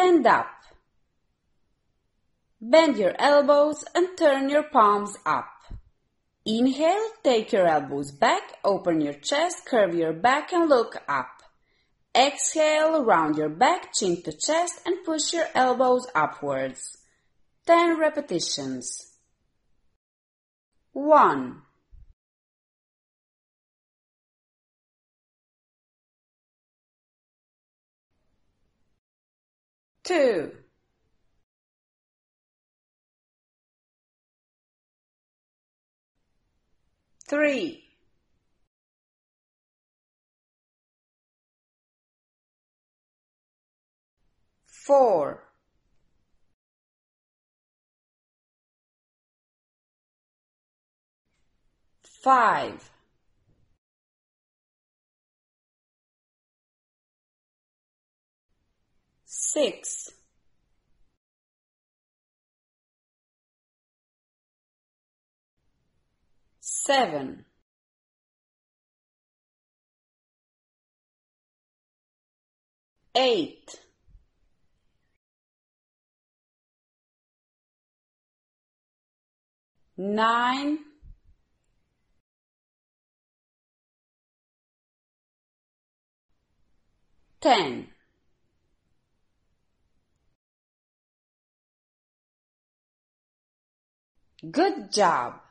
Stand up. Bend your elbows and turn your palms up. Inhale, take your elbows back, open your chest, curve your back and look up. Exhale, round your back, chin to chest and push your elbows upwards. 10 repetitions. 1, 2, 3, 4, 5, 6, 7, 8, 9, 10. Good job!